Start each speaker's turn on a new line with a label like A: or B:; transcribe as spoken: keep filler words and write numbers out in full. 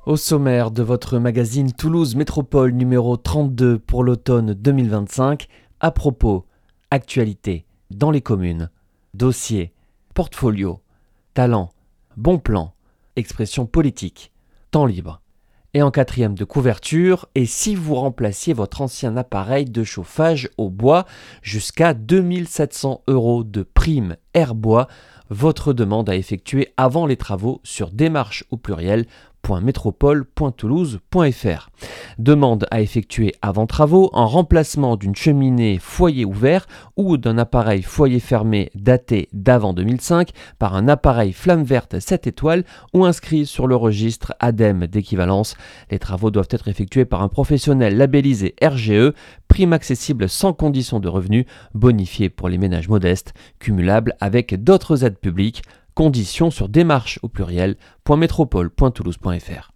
A: Au sommaire de votre magazine Toulouse Métropole numéro trente-deux pour l'automne deux mille vingt-cinq, à propos, actualité, dans les communes, dossier, portfolio, talent, bon plan, expression politique, temps libre. Et en quatrième de couverture, et si vous remplaciez votre ancien appareil de chauffage au bois jusqu'à deux mille sept cents euros de prime Airbois, votre demande à effectuer avant les travaux sur démarche au pluriel .métropole point toulouse point f r. Demande à effectuer avant travaux en remplacement d'une cheminée foyer ouvert ou d'un appareil foyer fermé daté d'avant deux mille cinq par un appareil flamme verte sept étoiles ou inscrit sur le registre A D E M d'équivalence. Les travaux doivent être effectués par un professionnel labellisé R G E, prime accessible sans condition de revenu, bonifiée pour les ménages modestes, cumulable avec d'autres aides publiques. Conditions sur démarche au pluriel .métropole point toulouse point f r.